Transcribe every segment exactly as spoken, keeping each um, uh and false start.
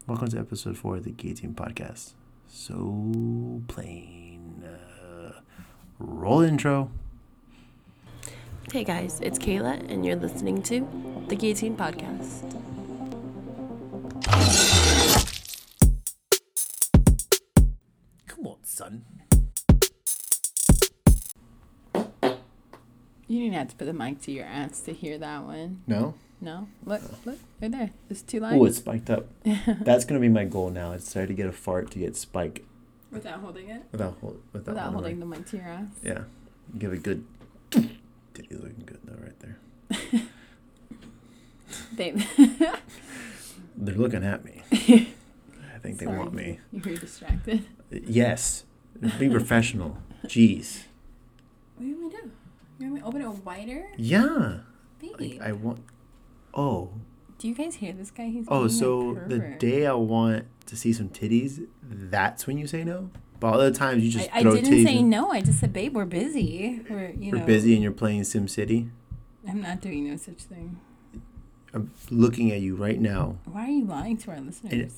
Welcome to episode four of the Gay Team Podcast. So plain. Uh, roll intro. Hey guys, it's Kayla, and you're listening to the Gay Team Podcast. Come on, son. You didn't have to put the mic to your ass to hear that one. No? No? Look, look, right there. There's two lines. Oh, it's spiked up. That's going to be my goal now. It's try to get a fart to get spiked. Without holding it? Without, hold, without, Without holding the the mic to your ass? Yeah. Give a good... Titty's looking good, though, right there. They... They're looking at me. I think they Sorry, want me. You were distracted. Yes. Be professional. Jeez. What do you want me to do? You want me to open it wider? Yeah. Babe. Like, I want... Oh. Do you guys hear this guy? He's Oh, being so a the pervert. day I want to see some titties, that's when you say no? But other times you just I, I throw didn't titties say in- no. I just said, babe, we're busy. We're, you We're know. busy and you're playing SimCity. I'm not doing no such thing. I'm looking at you right now. Why are you lying to our And listeners? it,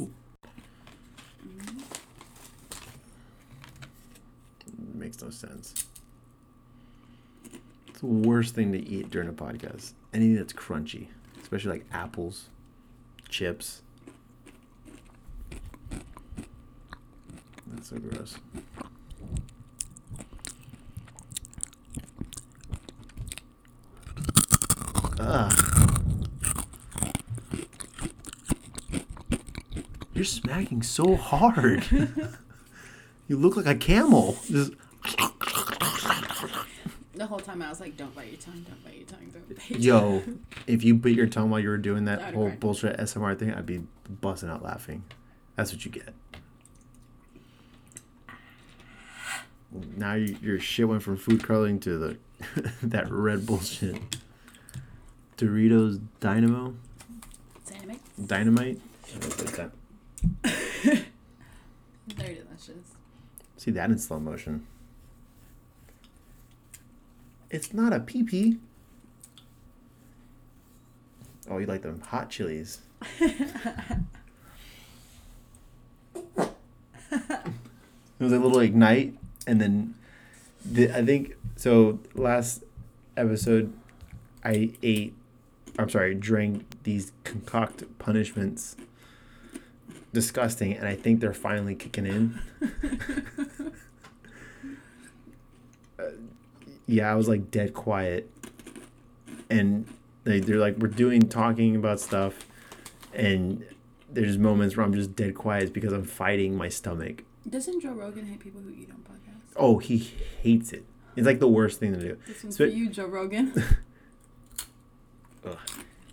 it makes no sense. It's the worst thing to eat during a podcast. Anything that's crunchy, especially like apples, chips. That's so gross. Ugh. You're smacking so hard. You look like a camel. Just The whole time I was like, don't bite your tongue, don't bite your tongue, don't bite your Yo, if you bit your tongue while you were doing that I'd whole cry. bullshit S M R thing, I'd be busting out laughing. That's what you get. Now you, your shit went from food coloring to the that red bullshit. Doritos Dynamo? Dynamite? Dynamite? I don't know what that. They're delicious. See that in slow motion. It's not a pee-pee. Oh, you like them hot chilies. It was a little ignite, and then the, I think so. Last episode, I ate. I'm sorry, drank these concoct punishments. Disgusting, and I think they're finally kicking in. uh, yeah, I was like dead quiet, and they they're like we're doing talking about stuff, and there's moments where I'm just dead quiet. It's because I'm fighting my stomach. Doesn't Joe Rogan hate people who eat on podcasts? Oh, he hates it. It's like the worst thing to do. This one's So- for you, Joe Rogan. Ugh.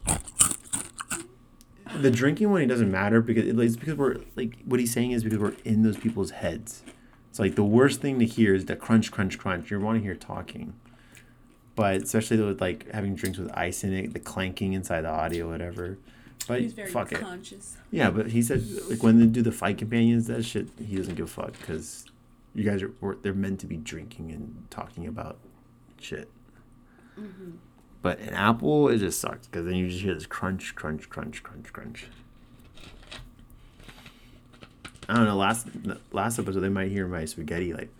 The drinking one, it doesn't matter because it, it's because we're like what he's saying is because we're in those people's heads. It's like the worst thing to hear is the crunch, crunch, crunch. You want to hear talking, but especially with like having drinks with ice in it, the clanking inside the audio, whatever. But He's very fuck it. conscious. Yeah, but he said like when they do the fight companions, that shit he doesn't give a fuck because you guys are or they're meant to be drinking and talking about shit. Mm-hmm. But an apple, it just sucks because then you just hear this crunch, crunch, crunch, crunch, crunch. I don't know. Last last episode, they might hear my spaghetti like.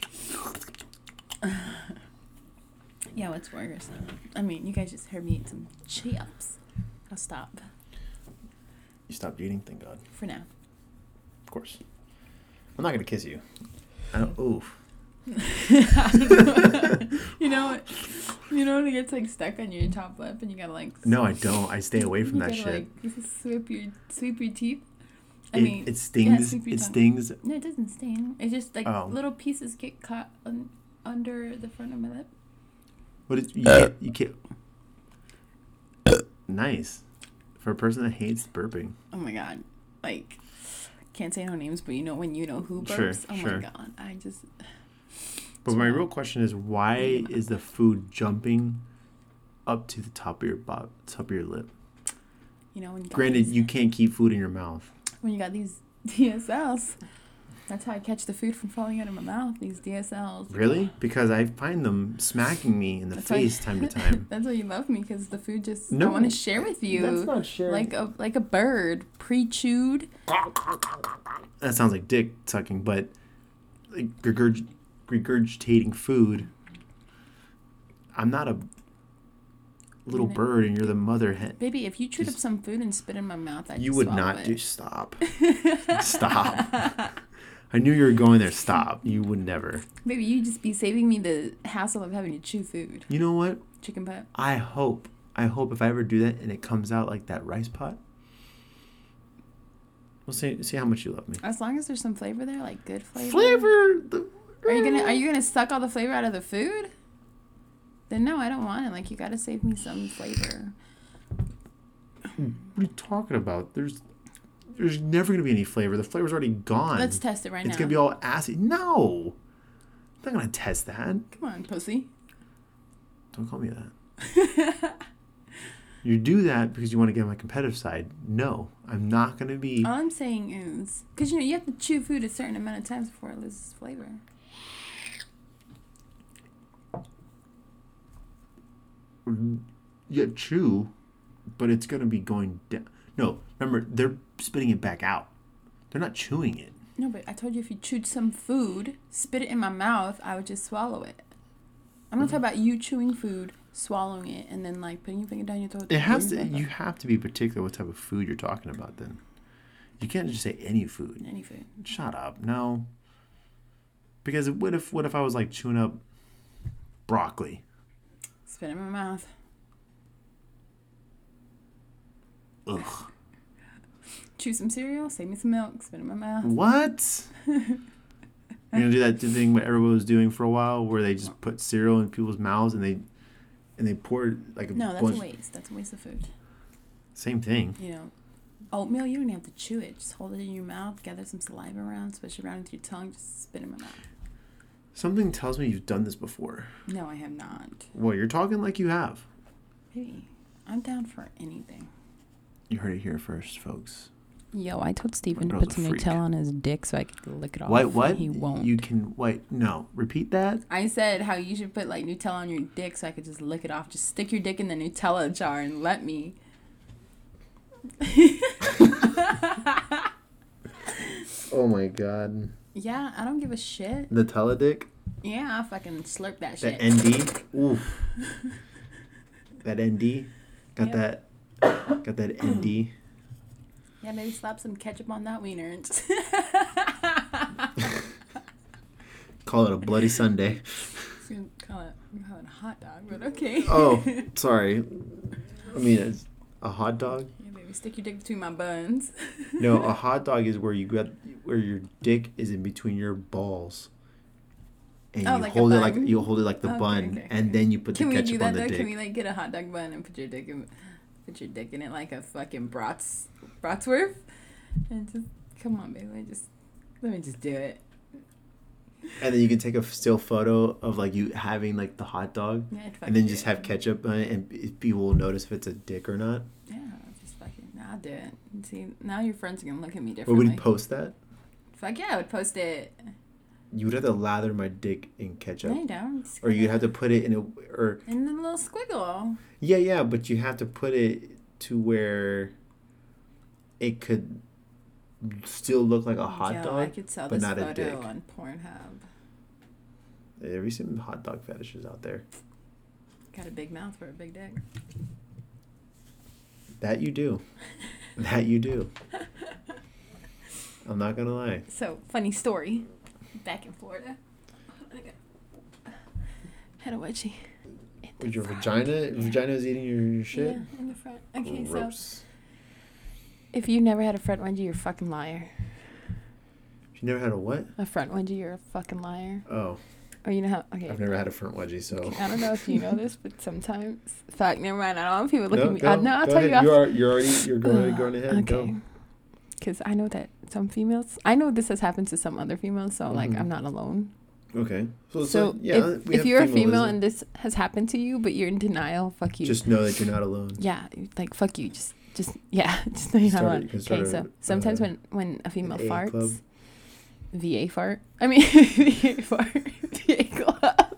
Yeah, what's worse? I mean, you guys just heard me eat some chips. I'll stop You stopped eating, thank God. for now. Of course. I'm not gonna kiss you. I don't. Oof. You know, you know when it gets like stuck on your top lip and you gotta like. No, I don't. I stay away from you that gotta, shit. Like, sweep your sweep your teeth. I it, mean, it stings. sweep your It tongue. stings. No, it doesn't sting. It's just like Oh. little pieces get caught on, under the front of my lip. What is you can't, you can't. Nice, for a person that hates burping. Oh my god, like can't say no names, but you know when you know who burps. Sure, oh sure. my god, I just. But my real question is, why is the food jumping up to the top of your bo- top of your lip? You know when you got Granted, these, you can't keep food in your mouth. when you got these D S Ls. That's how I catch the food from falling out of my mouth, these D S Ls. Really? Because I find them smacking me in the That's face why, time to time. That's why you love me, because the food just, No, I want to share with you. That's not sharing. Like a, like a bird, pre-chewed. That sounds like dick sucking, but like regurg- regurgitating food. I'm not a little Minute. bird, and you're the mother hen. Baby, if you chewed Just- up some food and spit in my mouth, I'd You just would swallow not it. do. Stop. Stop. I knew you were going there. Stop. You would never. Baby, you'd just be saving me the hassle of having to chew food. You know what? Chicken butt. I hope. I hope if I ever do that and it comes out like that rice pot. We'll see. See how much you love me. As long as there's some flavor there, like good flavor. Flavor. The, Are you gonna Are you gonna suck all the flavor out of the food? Then no, I don't want it. Like, you gotta save me some flavor. What are you talking about? There's there's never gonna be any flavor. The flavor's already gone. Let's test it right It's now. gonna be all acid. No, I'm not gonna test that. Come on, pussy. Don't call me that. You do that because you want to get on my competitive side. No, I'm not gonna be. All I'm saying is, because you know you have to chew food a certain amount of times before it loses flavor. Yeah, chew, but it's gonna be going down. No, remember they're spitting it back out. They're not chewing it. No, but I told you if you chewed some food, spit it in my mouth, I would just swallow it. I'm not talking about you chewing food, swallowing it, and then like putting your finger down your throat. It has to. breathing You back have to be particular what type of food you're talking about. Then you can't just say any food. up. Any food. Shut up. No. Because what if what if I was like chewing up broccoli? Spit it in my mouth. Ugh. Chew some cereal, save me some milk, spit it in my mouth. What? You're gonna do that thing what everyone was doing for a while, where they just put cereal in people's mouths and they and they pour like a No, that's bunch. a waste. That's a waste of food. Same thing. You know, oatmeal, you don't even have to chew it. Just hold it in your mouth, gather some saliva around, swish it around with your tongue, just spit it in my mouth. Something tells me you've done this before. No, I have not. Well, you're talking like you have. Baby, I'm down for anything. You heard it here first, folks. Yo, I told Steven to girl's put a some freak. Nutella on his dick so I could lick it off. What? What? He won't. You can wait. No, repeat that. I said how you should put like Nutella on your dick so I could just lick it off. Just stick your dick in the Nutella jar and let me. Oh my god. Yeah, I don't give a shit. Nutella dick. Yeah, I'll fucking slurp that shit. That N D. Oof. That N D. Got Yep. that. Got that N D. Yeah, maybe slap some ketchup on that wiener. Call it a bloody Sunday. Call it, call it a hot dog, but okay. Oh, sorry. I mean, it's a hot dog. Yeah, baby, stick your dick between my buns. No, a hot dog is where you got where your dick is in between your balls, and Oh, you like a hold it like bun? you hold it like the Okay, bun, okay, and okay. then you put Can the we ketchup do that on the though? dick. Can we like get a hot dog bun and put your dick in, put your dick in it like a fucking brats, bratsworth, and just come on, baby, let me just let me just do it. And then you can take a still photo of like you having like the hot dog, Yeah, I'd and fucking then do just it. have ketchup on it, and people will notice if it's a dick or not. Yeah, just fucking. I'll do it. And see, now your friends are gonna look at me Or differently. would you post that? Fuck yeah, I would post it. You would have to lather my dick in ketchup, No, you don't. Just or you'd gonna- have to put it in a or in the little squiggle. yeah, yeah, but you have to put it to where it could still look like a hot Yo, dog, I could sell but this not a photo dick. on Pornhub. There be some hot dog fetishes out there. Got a big mouth for a big dick. That you do. That you do. I'm not gonna lie. So, funny story. Back in Florida. I got- Had a wedgie. in the Was your front. vagina vagina was eating your, your shit? Yeah, in the front. Okay, so Gross. if you never had a front wedgie, you're a fucking liar. You never had a what? A front wedgie, you're a fucking liar. Oh, Or you know how? Okay. I've never had a front wedgie, so. I don't know if you know this, but sometimes. Fuck, never mind. I don't want people looking No, at me. go, Uh, no, I'll go tell ahead. you. You Off. are you're already you're going going ahead. Okay. Go. Because I know that some females. I know this has happened to some other females, so like Mhm. I'm not alone. Okay. So, So, so yeah, if, we if have you're a female female listeners. and this has happened to you, but you're in denial, fuck you. Just know that you're not alone. Yeah, like fuck you. Just, just yeah, just know you're not Start a- alone. you can Okay, start so a, sometimes uh, when when a female A farts, club. V A fart. I mean, V A fart. V A club.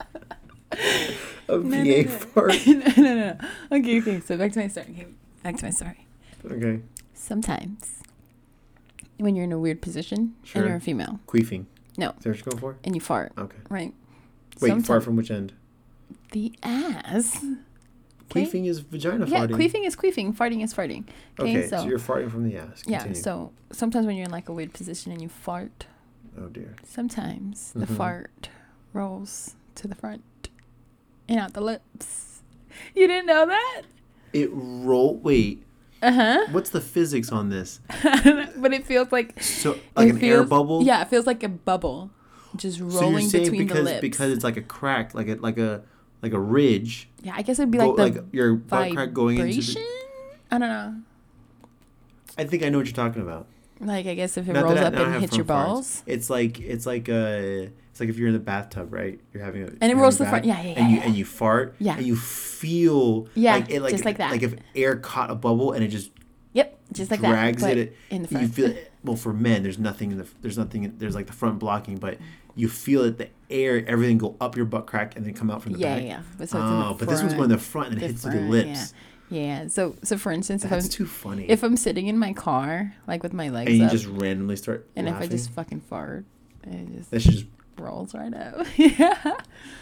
A No, V A no, no. fart. no, no, no. Okay, okay. So back to my story. Okay, back to my story. Okay. Sometimes, when you're in a weird position Sure. and you're a female, Queefing. No. Is that what you're going for? and you fart, Okay. right? Wait, Sometime- fart from which end? the ass. Okay. Queefing is vagina Yeah, farting. queefing is queefing. Farting is farting. Okay, Okay, so, so, you're farting from the ass. yeah. Continue. So sometimes when you're in like a weird position and you fart, Oh dear. sometimes the Mhm. fart rolls to the front and out the lips. You didn't know that? It roll. Wait. Uh huh. What's the physics on this? But it feels like So like it an air feels- bubble. Yeah, it feels like a bubble, just So you're rolling saying between because the lips. because it's like a crack, like a like a like a ridge. yeah, I guess it'd be go- like the like your butt crack going into. vibration. The, I don't know. I think I know what you're talking about. Like I guess if it Not that rolls I- up not I and have hits your front farts. balls, It's like it's like uh it's like if you're in the bathtub, right? You're having a and it you're rolls to having the a front. Yeah, yeah, bath, and yeah. you and you fart. Yeah. And you feel. Yeah, Like it, like, just like that. Like if air caught a bubble and it just Yep, just like drags that. But it. in the You front. feel it. Well, for men, there's nothing in the there's nothing there's like the front blocking, but you feel it, the air, everything go up your butt crack and then come out from the yeah, back. yeah. But, so it's in the Oh, but this one's front, going in the front and it the hits through the front, lips. Yeah. yeah. So so for instance, if That's I'm too funny. if I'm sitting in my car, like with my legs and you up, just randomly start and laughing. if I just fucking fart, it just that should just rolls right out. Yeah.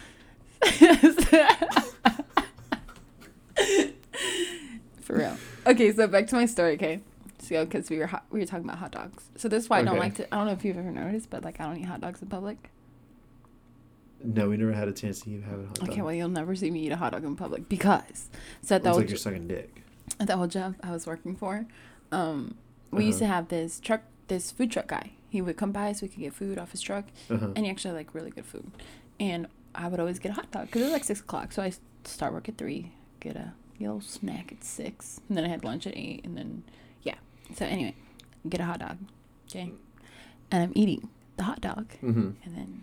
For real. Okay, so back to my story. Okay, so because we were hot, we were talking about hot dogs. So this is why I don't Okay. like to. I don't know if you've ever noticed, but like I don't eat hot dogs in public. no, we never had a chance to even have a hot dog. Okay, well you'll never see me eat a hot dog in public because so at it's the old, like you're sucking dick. at the old job I was working for, um, we used to Uh-huh. have this truck, this food truck guy. He would come by so we could get food off his truck, Uh-huh. and he actually like really good food. And I would always get a hot dog because it was like six o'clock. So I s- start work at three, get a little snack at six, and then I had lunch at eight, and then yeah. So anyway, get a hot dog, okay, and I'm eating the hot dog, Mm-hmm. and then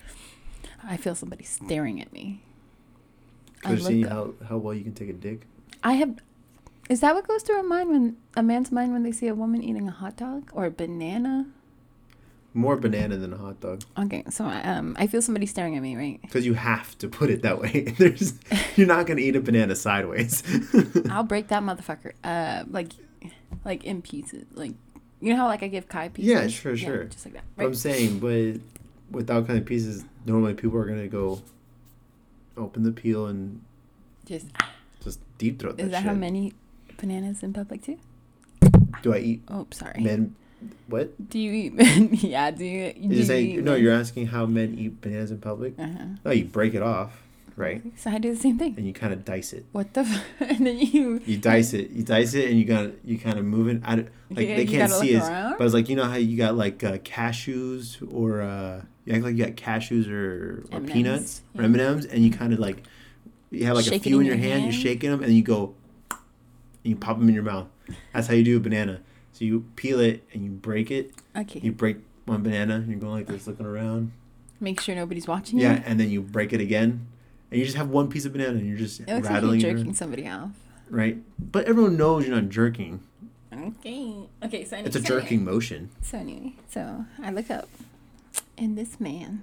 I feel somebody staring at me. I They're seeing look up. how, how well you can take a dick. I have. Is that what goes through a mind when a man's mind when they see a woman eating a hot dog or a banana? More banana than a hot dog. Okay, so I, um, I feel somebody staring at me, right? Because you have to put it that way. There's, you're not gonna eat a banana sideways. I'll break that motherfucker. Uh, like, like in pieces. Like, you know how like I give Kai pieces? Yeah, sure, sure. Just like that. But I'm Right? saying, but without cutting pieces, normally people are gonna go open the peel and Just. just deep throat that Is that shit. how many bananas in public too? Do I eat Oh, sorry. men? What? Do you eat? men- yeah. Do you? Do You're you saying eat no? men? You're asking how men eat bananas in public? Uh-huh. No, you break it off, right? So I do the same thing. And you kind of dice it. What the? F- and then you. You dice it. You dice it, and you got you kind of move it. I don't, like Yeah, they you can't gotta see look it, around? but it's like you know how you got like uh, cashews or uh, you act like you got cashews or, or M and M's, peanuts yeah. or M and M's, and you kind of like you have like Shake a it few in in your your hand, hand. You're shaking them, and you go, and you pop them in your mouth. That's how you do a banana. So you peel it and you break it. Okay. You break one banana, and you're going like this, looking around. Make sure nobody's watching Yeah, you. and then you break it again, and you just have one piece of banana, and you're just It looks like you're rattling it jerking around, somebody off. right? But everyone knows you're not jerking. Okay. Okay. So anyway, It's a so jerking anyway- motion. So anyway, so I look up, and this man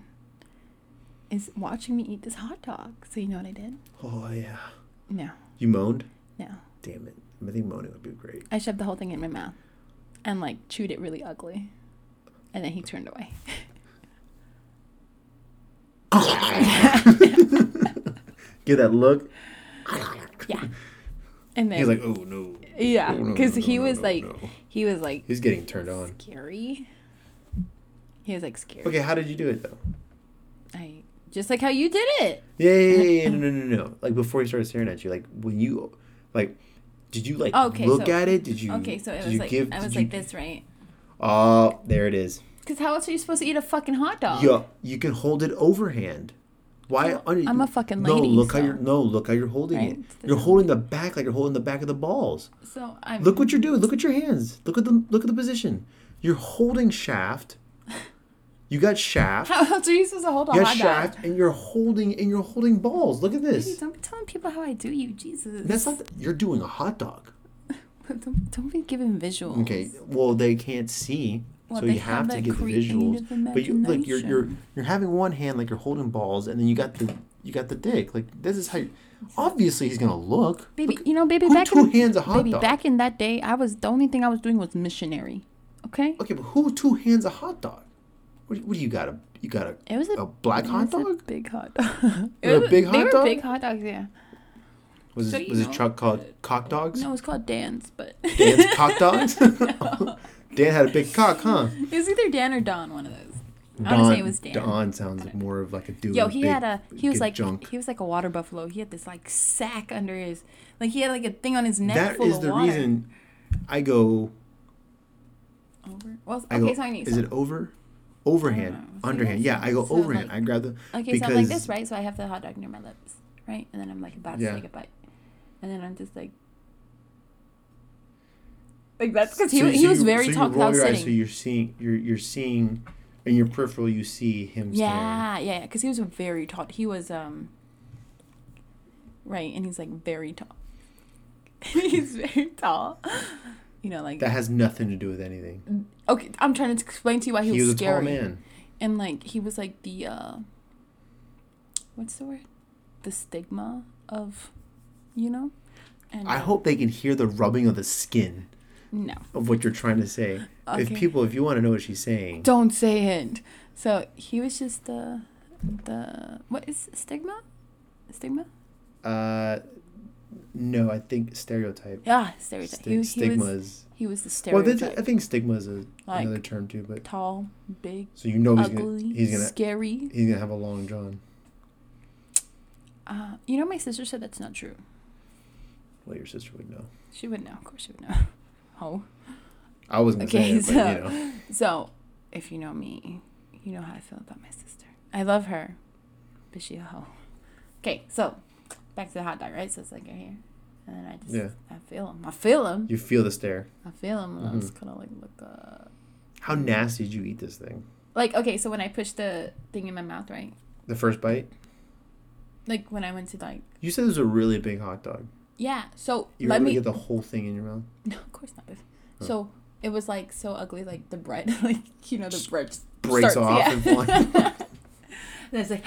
is watching me eat this hot dog. So you know what I did? Oh yeah. No. You moaned? No. Damn it. I think moaning would be great. I shoved the whole thing in my mouth, and like chewed it really ugly, and then he turned away. Give that look. Yeah. And then He's like, oh no. yeah, Oh, no, because no, he no, was no, like, no. he was like He's getting turned on. scary. He was like scary. Okay, how did you do it though? I just like how you did it. Yeah, yeah, yeah, yeah. No, no, no, no. Like before he started staring at you, like when you, like, did you like Okay, look so- at it? Did you? Okay, so it did was you like give, I was did like you, this, right? Oh, there it is. Because how else are you supposed to eat a fucking hot dog? Yeah, you can hold it overhand. Why? Well, under- I'm a fucking No, lady, look how so- you're. No, look how you're holding Right, it. it's the You're same. holding the back like you're holding the back of the balls. So I'm Look what you're doing. Look at your hands. Look at the look at the position. You're holding shaft. You got shaft. How else are you supposed to hold a You got hot shaft, dog? and you're holding and you're holding balls. Look at Baby, this. don't be telling people how I do you, Jesus. That's not. The, you're doing a hot dog. Don't, don't be giving visuals. Okay. Well, they can't see. Well, so they you have to that get the visuals. creative But you like you're you're imagination. you're having one hand like you're holding balls, and then you got the you got the dick. Like this is how. You, obviously, he's gonna look. Baby, Look, you know, baby, who back two in hands a hot baby, dog? back in that day, I was the only thing I was doing was missionary. Okay. Okay, but who two hands a hot dog? What, what do you got? A you got a It was a, a black it hot was dog? A big hot dog. It was a big they hot were dog? big hot dogs, yeah. Was So it you was know- his truck called Cock Dogs? No, it was called Dan's, but Dan's Cock Dogs. Dan had a big cock, huh? it was either Dan or Don, one of those. I Don, want to say it was Dan. Don sounds like more of like a dude. Yo, with he big, had a he was big like junk. he was like a water buffalo. He had this like sack under his like he had like a thing on his neck That full is of the water. reason I go. Over. Well, I okay, go. so I need Is some. it over? I don't Overhand, know. So underhand. yeah, Yeah, I go so, overhand. like- I grab the. Okay, because so I'm like this, right? So I have the hot dog near my lips, right? And then I'm like about to Yeah. take a bite, and then I'm just like, like that's because he So- he so was you- very so you tall. 'cause I roll was your eyes, sitting. so you're seeing you're you're seeing in your peripheral you see him staring. Yeah, yeah, because he was very tall. He was um. Right, and he's like very tall. He's very tall. You know, like That has nothing to do with anything. okay. I'm trying to explain to you why he, He was, was a scary. tall man. And like he was like the uh, what's the word? The stigma of, you know. And I uh, hope they can hear the rubbing of the skin no. of what you're trying to say. If Okay. people, if you want to know what she's saying, Don't say it. So he was just the the what is stigma? Stigma? uh, no, I think stereotype. Yeah, stereotype. Sti- he, was, he stigma was is. he was the Well, stereotype. that's- I think stigma is a, Like, another term too. But Tall, big, so you know he's ugly, gonna he's gonna scary. he's gonna have a long john. Uh, you know, my sister said that's not true. Well, your sister would know. She would know. Of course, she would know. Oh. I wasn't gonna Okay, say it, so but you know. so if you know me, you know how I feel about my sister. I love her, but she a hoe. Okay, so back to the hot dog, right? So it's like right here, and then I just Yeah. I feel him. I feel him. You feel the stare. I feel him. And I Mhm. just kind of like look up. How nasty did you eat this thing? Like okay, so when I pushed the thing in my mouth, right? The first bite. Like when I went to like You said it was a really big hot dog. yeah. So You were let able me. to get the whole thing in your mouth. No, of course not. babe. Oh. So it was like so ugly, like the bread, like you know the Just bread just breaks starts, off yeah. and flying. And it's like.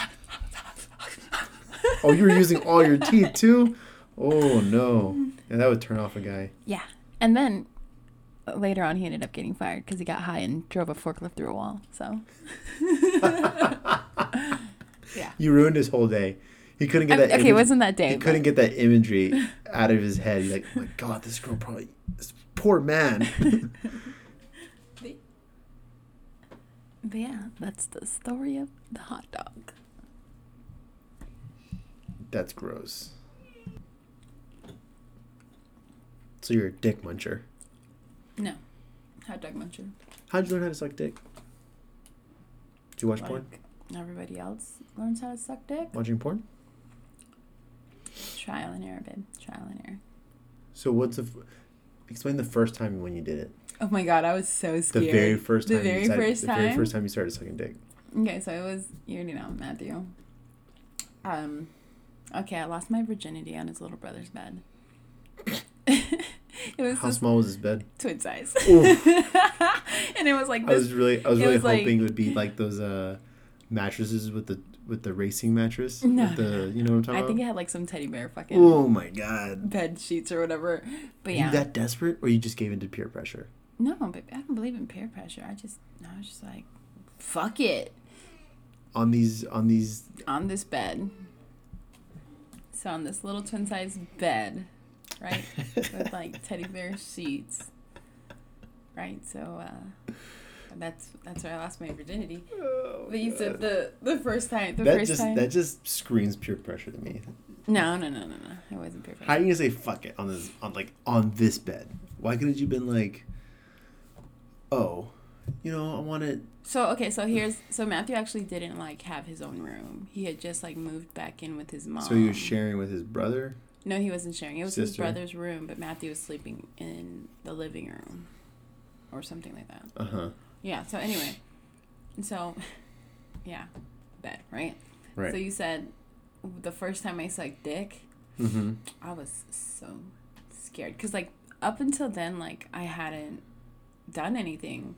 Oh, you were using all your teeth too? Oh no. And that would turn off a guy. Yeah. And then uh, later on, he ended up getting fired because he got high and drove a forklift through a wall. So. Yeah. You ruined his whole day. He couldn't get I- that. okay, it image- wasn't that day. He but- couldn't get that imagery out of his head. He's like, oh my god, this girl probably, this poor man. But yeah, that's the story of the hot dog. That's gross. So you're a dick muncher. No. Hot dog muncher. How'd you learn how to suck dick? Did you watch porn? Like everybody else learns how to suck dick. Watching porn? Trial and error, babe. Trial and error. So what's the? F- explain the first time when you did it. Oh my god, I was so The scared. very first time. The very you decided, first the time. very first time you started sucking dick. Okay, so it was you already know Matthew. Um, okay, I lost my virginity on his little brother's bed. It was How this small was his bed? twin size, Ooh. and it was like I this. was really, I was it really was like- hoping it would be like those uh, mattresses with the with the racing mattress. No, With the, no, no. you know what I'm talking I about? think it had like some teddy bear fucking Oh my god. bed sheets or whatever. But Are yeah, you that desperate, or you just gave into peer pressure? no, baby, I don't believe in peer pressure. I just, I was just like, fuck it On these, on these. on this bed. So on this little twin size bed, right, with like teddy bear sheets, right. So uh, that's that's where I lost my virginity. Oh, But you said the the first time, the that first just time. that just screams peer pressure to me. No, no, no, no, no. It wasn't peer How pressure. are you gonna say fuck it on this on like on this bed? Why couldn't you been like, oh, you know, I want it. So okay, so here's so Matthew actually didn't like have his own room. He had just like moved back in with his mom. So he was sharing with his brother. No, he wasn't sharing. It was his Sister. brother's room, but Matthew was sleeping in the living room, or something like that. Uh huh. Yeah. So anyway, so yeah, bed right. Right. So you said the first time I sucked dick, Mm-hmm. I was so scared because like up until then, like I hadn't done anything,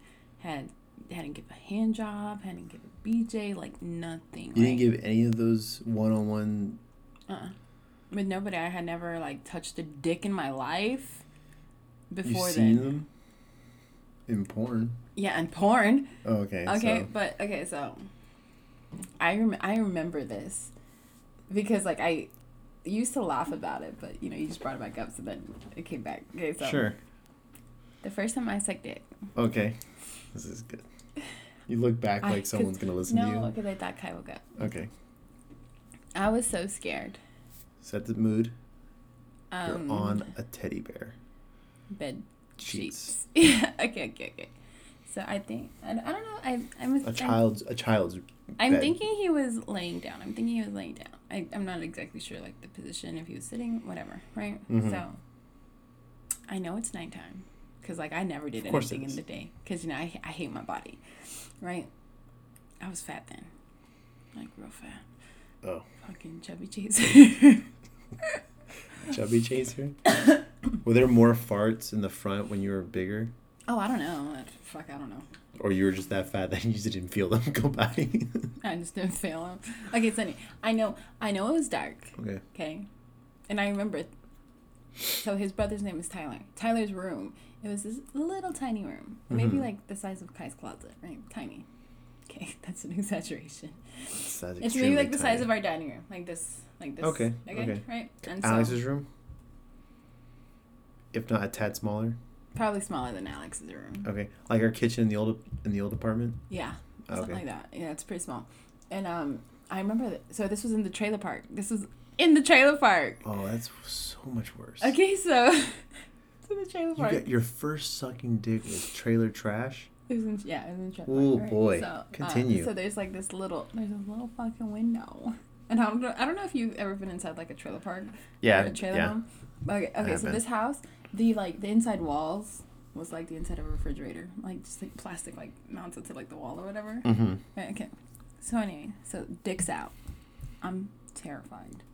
had hadn't give a hand job, hadn't give a B J, like nothing. You right? didn't give any of those one-on-one... Uh-uh. With nobody. I had never, like, touched a dick in my life before You've seen then. them? In porn? Yeah, and porn. Oh, okay. Okay, so. but, okay, so... I, rem- I remember this. Because, like, I used to laugh about it, but, you know, you just brought it back up, so then it came back. Okay, so... Sure. The first time I sucked dick. Okay. This is good. You look back like I, someone's going to listen no, to you. No, because I thought Kai woke up. Okay. I was so scared. Set the mood. Um, You're on a teddy bear. Bed Sheets. sheets. Yeah. Okay. Okay. Okay. So I think I, I don't know. I I'm a child's a child's. I'm bed. thinking he was laying down. I'm thinking he was laying down. I I'm not exactly sure like the position, if he was sitting, whatever. Right. Mm-hmm. So I know it's nighttime because like I never did of course anything in the day because you know I I hate my body, right? I was fat then, like real fat. Oh. Fucking chubby chaser. Chubby chaser? Were there more farts in the front when you were bigger? Oh, I don't know. Fuck, I don't know. Or you were just that fat that you just didn't feel them go by? I just didn't feel them. Okay, so anyway, I know, I know it was dark. Okay. Okay. And I remember, so his brother's name is Tyler. Tyler's room, it was this little tiny room. Maybe Mm-hmm. like the size of Kai's closet, right? Tiny. Okay, that's an exaggeration. That's It's maybe like the tiny. size of our dining room. Like this, like this. Okay, Okay, okay. right? And so, Alex's room? If not a tad smaller? probably smaller than Alex's room. Okay. Like our kitchen in the old in the old apartment? Yeah, something Okay. like that. Yeah, it's pretty small. And um, I remember that. So this was in the trailer park. This was in the trailer park. Oh, that's so much worse. Okay, so it's in the trailer You park. got your first sucking dick was trailer trash? It was in, yeah, it was in the trailer Oh, park. Right? boy. So, Continue. Uh, so there's like this little, there's a little fucking window. And I don't know, I don't know if you've ever been inside like a trailer park. Yeah. Or a trailer yeah. home. But okay, okay so haven't. this house, the like the inside walls was like the inside of a refrigerator, like just like plastic like mounted to like the wall or whatever. Mm-hmm. Right, okay. So anyway, so dick's out. I'm terrified.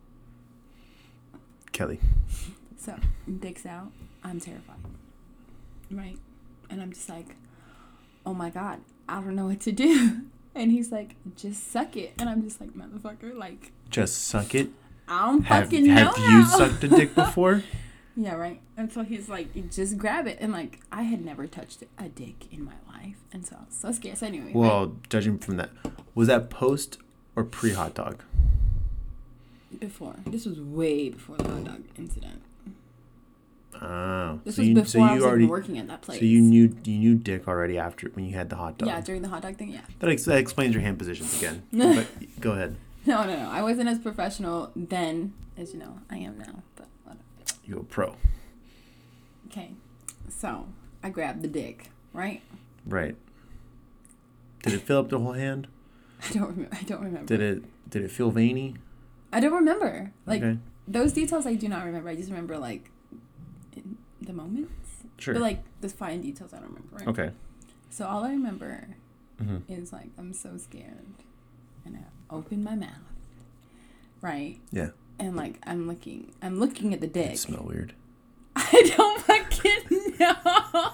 Kelly. So dick's out. I'm terrified. Right, and I'm just like, oh my god, I don't know what to do. And he's like, just suck it. And I'm just like, motherfucker, like, Just suck it. I don't Have, fucking know have you how. sucked a dick before? Yeah, right. And so he's like, you just grab it. And like, I had never touched a dick in my life. And so I was so scared. So anyway. Well, right? judging from that, was that post or pre hot dog? Before. This was way before the hot dog incident. Oh, This so was you, before so I you was already even working at that place. So you knew you knew dick already after when you had the hot dog. Yeah, during the hot dog thing, yeah. That, ex- that explains your hand positions again. But go ahead. No, no, no. I wasn't as professional then as, you know, I am now. But whatever. You go pro. Okay. So I grabbed the dick, right? Right. Did it fill up the whole hand? I don't remember. I don't remember. Did it Did it feel veiny? I don't remember. Like, Okay. those details I do not remember. I just remember, like, in the moments. Sure. But, like, the fine details I don't remember, right? Okay. So all I remember Mm-hmm. is, like, I'm so scared. And I open my mouth. Right? Yeah. And, like, I'm looking. I'm looking at the dick. It smell weird. I don't fucking know.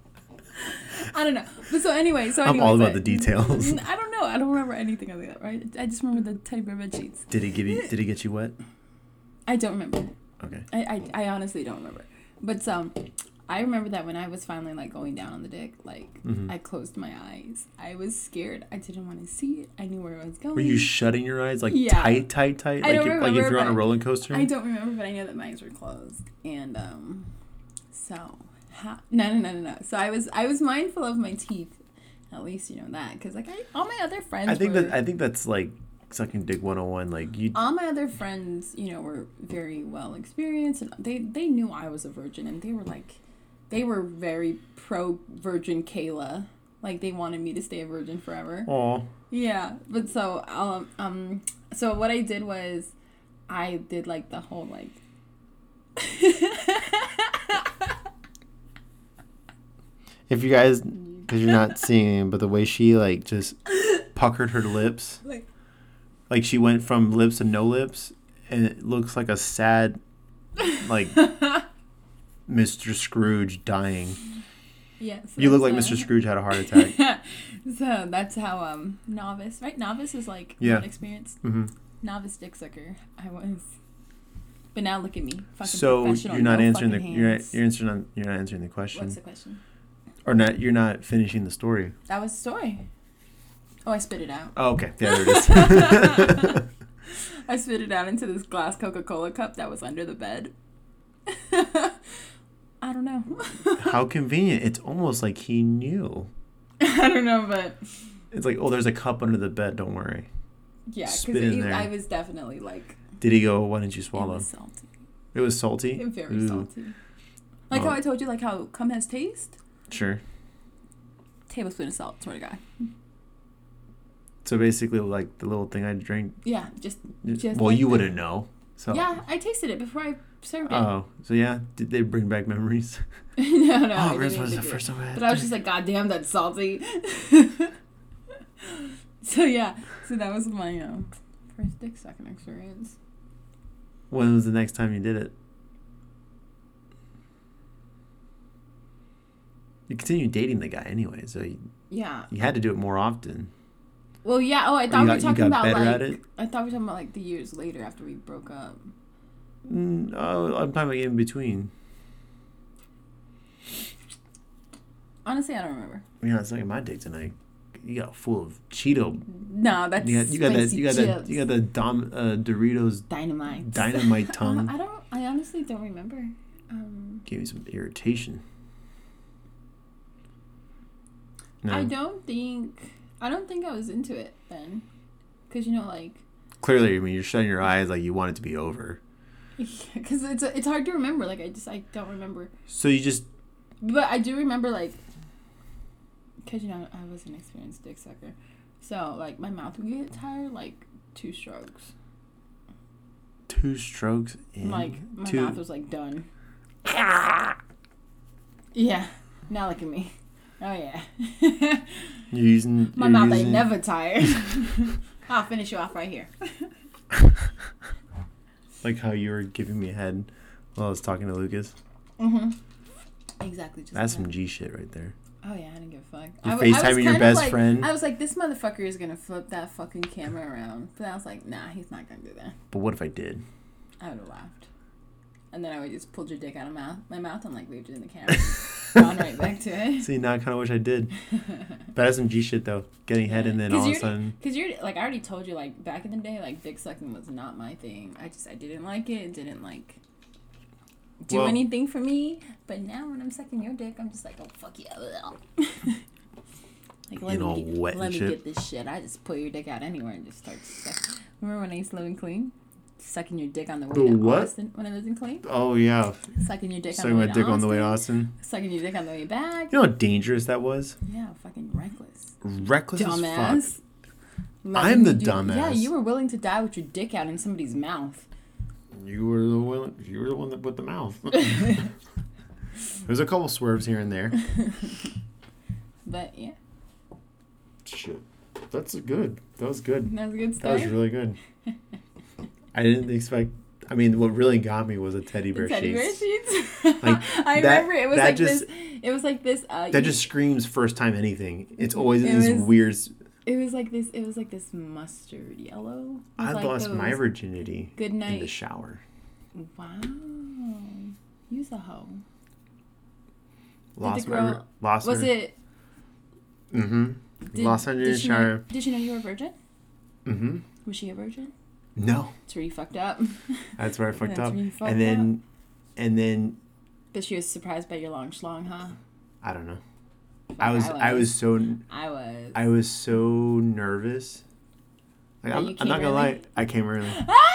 I don't know. But so anyway, so I'm anyway, all about but- the details. I don't know. I don't remember anything of that, right? I just remember the teddy bear bed sheets. Did he give you? Did he get you wet? I don't remember. Okay. I, I, I honestly don't remember. But um, I remember that when I was finally like going down on the dick, like Mhm. I closed my eyes. I was scared. I didn't want to see it. I knew where I was going. Were you shutting your eyes like Yeah. tight, tight, tight? I Like don't you're, like remember, if you're on a but roller coaster? I don't remember, but I know that my eyes were closed. And um, so how, no, no, no, no, no. So I was I was mindful of my teeth. At least you know that, because like I, all my other friends. I think were, that I think that's like sucking dick one oh one. Like you. all my other friends, you know, were very well experienced, and they they knew I was a virgin, and they were like, they were very pro virgin Kayla, like they wanted me to stay a virgin forever. Aw. Yeah, but so um um so what I did was, I did like the whole like. If you guys, because you're not seeing it, but the way she like just puckered her lips, like like she went from lips to no lips, and it looks like a sad, like Mister Scrooge dying. Yeah. So You look like that's, Mister uh, Scrooge had a heart attack. So that's how um novice, right? Novice is like Yeah. not experienced. Mm-hmm. Novice dick sucker. I was. But now look at me, fucking So professional. you're not no answering the fucking you're hands. you're answering on, you're not answering the question, What's the question? or not you're not finishing the story. That was the story. Oh, I spit it out. Oh, okay, yeah, there it is. I spit it out into this glass Coca-Cola cup that was under the bed. I don't know. How convenient! It's almost like he knew. I don't know, but It's like, oh, there's a cup under the bed. Don't worry. yeah, Spit in because there. I was definitely like. Did he go? Why didn't you It swallow? was salty. It was salty. Very Ooh. salty. Like Well- how I told you, like how cum has taste. Sure. Tablespoon of salt. Swear to God. So basically, like the little thing I drank. Yeah, just. Just well, like you the- wouldn't know. So. Yeah, I tasted it before I served it. Oh, so yeah, did they bring back memories? no, no. I oh, this didn't was the think it. first time I had. But I was just like, God damn, that's salty. So yeah, so that was my um, first dick sucking experience. When was the next time you did it? You continued dating the guy anyway, so you, Yeah. you had to do it more often. Well, yeah. Oh, I Or thought you we got, were you talking got about better like. at it. I thought we were talking about like the years later after we broke up. Mm, oh, I'm talking about in between. Honestly, I don't remember. Yeah, it's like my dick tonight. You got full of Cheeto. No, that's You got, you got that. spicy You got that. chips. You got the Dom, uh, Doritos Dynamite. dynamite Uh, tongue. I don't. I honestly don't remember. Um, Gave me some irritation. No. I don't think. I don't think I was into it then, because you know, like, Clearly, I mean, you're shutting your eyes like you want it to be over. because it's it's hard to remember. Like, I just I don't remember. So you just But I do remember, like, because, you know, I was an experienced dick sucker. So, like, my mouth would get tired, like, two strokes. two strokes in. Like, my two. mouth was, like, done. Yeah. Now look at me. Oh, yeah. You're using. My you're mouth using, ain't never tired. I'll finish you off right here. Like how you were giving me a head while I was talking to Lucas. Mm-hmm. Exactly. Just That's like some G shit right there. that. Oh, yeah, I didn't give a fuck. You're I, w- I was FaceTiming your kinda best like, friend. I was like, this motherfucker is going to flip that fucking camera around. But I was like, nah, he's not going to do that. But what if I did? I would have laughed. And then I would just pulled your dick out of mouth, my mouth and like waved it in the camera. Gone right back to it. See, now I kind of wish I did. But that's some G shit though. Getting head and then all of a sudden. Because you're, like, I already told you, like, back in the day, like, dick sucking was not my thing. I just, I didn't like it. It didn't, like, do Well- anything for me. But now when I'm sucking your dick, I'm just like, oh, fuck yeah. Like, let, You know, me, get, wet and let me shit. get this shit. I just pull your dick out anywhere and just start sucking. Remember when I used to live in Clean? Sucking your dick on the way The to what? Austin when I lived in Clean? Oh yeah. Sucking your dick Sucking on the my way dick to on the way to Austin. Austin. Sucking your dick on the way back. You know how dangerous that was? Yeah, fucking reckless. Reckless as fuck. Dumbass. Imagine I'm the you do- dumbass. Yeah, you were willing to die with your dick out in somebody's mouth. You were the one. You were the one that with the mouth. There's a couple swerves here and there. But yeah, Shit, that's good. That was good. that was a good That story. was really good. I didn't expect. I mean, what really got me was a teddy The bear teddy bear sheets. sheets. Like, I that- remember it was that like just- this. It was like this. Uh, That you- just screams first time anything. It's always It in these was- weird. It was like this. It was like this mustard yellow. It was I like lost my those- virginity Good in the night. shower. Wow. Use a hoe. Lost my girl- vir- lost Was her. it? Mm-hmm. Did, Lost her in the did she know, shower. did she know you were a virgin? Mm-hmm. Was she a virgin? No, That's where you fucked up. that's where I fucked That's up. where you fucked And then, and then But she was surprised by your long schlong, huh? I don't know. Fuck, I was I was so I was. I was so nervous. Like That I'm, you I'm not came gonna early? lie, I came early.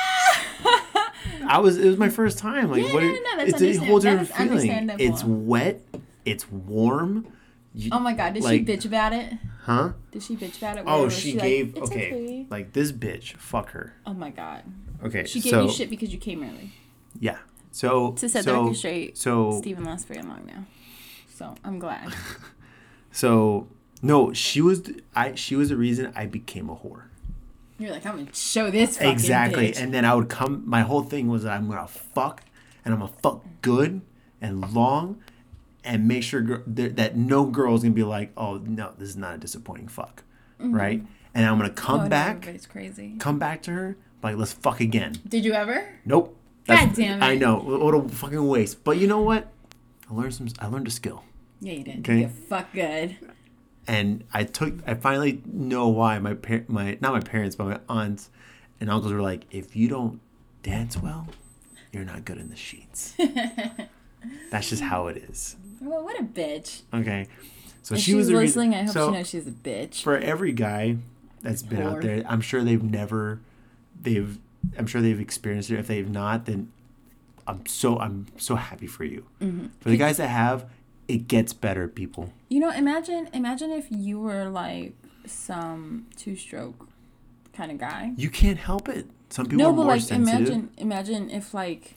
I was it was my first time. Like Yeah, what? no, it- no, that's it's a whole understand- different that is feeling. understandable. It's wet. It's warm. You, Oh my god, did like- she bitch about it? huh? Did she bitch about it? Oh, Or was she like, gave "It's okay. Like this bitch. Fuck her. Oh my god. Okay, She gave so you shit because you came early. yeah. So To set the so record straight, so Stephen lasts very long now. So I'm glad. so no, she was I she was the reason I became a whore. You're like, I'm gonna show this fucking Exactly. bitch. And then I would come, my whole thing was that I'm going to fuck and I'm going to fuck good and long and make sure gr- th- that no girl is gonna be like, oh no, this is not a disappointing fuck, mm-hmm. right? And I'm gonna come oh, back, everybody's crazy. come back to her, like let's fuck again. Did you ever? Nope. That's, God damn it! I know, what a fucking waste. But you know what? I learned some. I learned a skill. Yeah, you did. Okay. You fuck good. And I took. I finally know why my par- my not my parents, but my aunts and uncles were like, if you don't dance well, you're not good in the sheets. That's just how it is. Well, what a bitch. Okay. So if she she's was listening. I hope so she knows she's a bitch. For every guy that's been Whore. out there, I'm sure they've never, they've, I'm sure they've experienced it. If they've not, then I'm so I'm so happy for you. Mm-hmm. For the guys that have, it gets better, people. You know, imagine imagine if you were like some two-stroke kind of guy. You can't help it. Some people no, are but more like sensitive. imagine imagine if like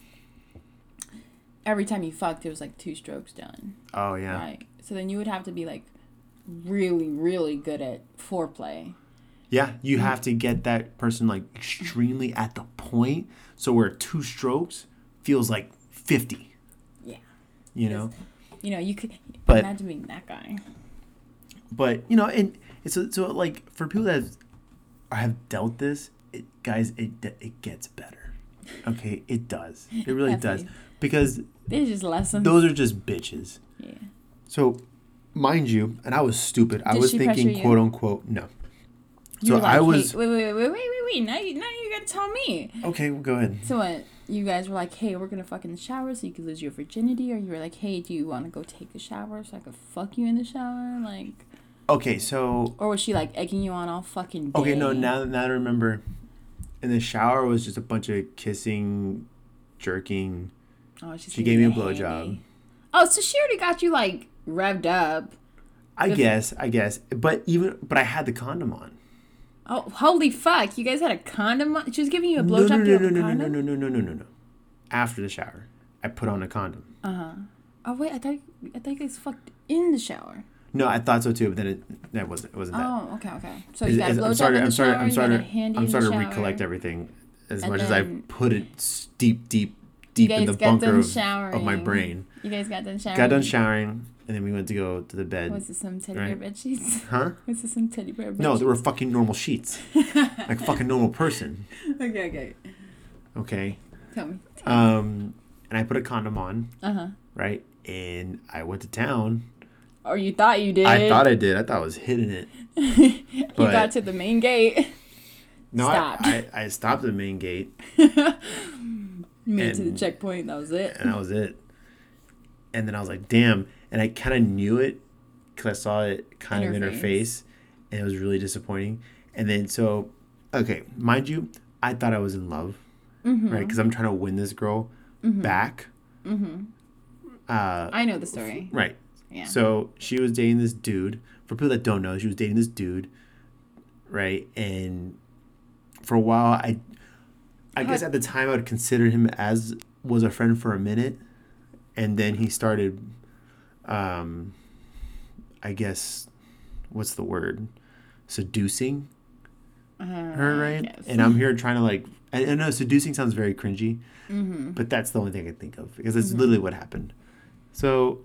every time you fucked, there was like two strokes done. Oh yeah. Right. So then you would have to be like really, really good at foreplay. Yeah, you have to get that person like extremely at the point, so where two strokes feels like fifty. Yeah. You know. You know, you could but, imagine being that guy. But you know, and it's so, so like for people that have dealt this, it, guys, it it gets better. Okay, it does. It really does because they're just lessons. Those are just bitches. Yeah. So, mind you, and I was stupid. Did I was thinking, quote unquote, no. You so like, I was. Hey, wait, wait, wait, wait, wait, wait. Now you, now you gotta tell me. Okay, well, go ahead. So what? You guys were like, hey, we're gonna fuck in the shower so you could lose your virginity, or you were like, hey, do you want to go take a shower so I could fuck you in the shower, like? Okay, so. Or was she like egging you on all fucking day? Okay, no. Now, now I remember. In the shower was just a bunch of kissing, jerking. Oh, she's she gave me a blowjob. Oh, so she already got you like revved up. I guess, I guess, but even, but I had the condom on. Oh, holy fuck! You guys had a condom on? She was giving you a No, blowjob no, no, through no, a no, condom? no, no, no, no, no, no, no. After the shower, I put on a condom. Uh huh. Oh wait, I thought I thought you guys fucked in the shower. No, I thought so too, but then it that wasn't it wasn't that. Oh, okay, okay. So you got a blowjob I'm sorry, in the I'm sorry, shower, I'm you got sorry, a handy I'm in sorry the to shower. recollect everything as And much as I then- put it deep, deep, deep in You the guys got bunker done of, showering. of my brain. You guys got done showering. Got done showering, and then we went to go to the bed. Was this some teddy right? bear bed sheets? Huh? Was this some teddy bear bed No, sheets? they were fucking normal sheets, like fucking normal person. Okay, okay. Okay. Tell me. Um, and I put a condom on. Uh huh. Right, and I went to town. Or you thought you did. I thought I did. I thought I was hitting it. You But- got to the main gate. No, Stopped. I, I I stopped at the main gate, Made it to the And- checkpoint. That was it. and that was it. And then I was like, damn. And I kind of knew it because I saw it kind In of her in her face. face. And it was really disappointing. And then, so, okay, mind you, I thought I was in love, Mm-hmm. right? Because I'm trying to win this girl Mm-hmm. back. Mm-hmm. Uh, I know the story. right. Yeah. So she was dating this dude. For people that don't know, she was dating this dude, right? And for a while, I, I guess at the time I would consider him as was a friend for a minute, and then he started, um, I guess, what's the word, seducing uh, her, right? yes. And I'm here trying to like, I, I know seducing sounds very cringy, Mm-hmm. but that's the only thing I can think of because it's Mhm. literally what happened. So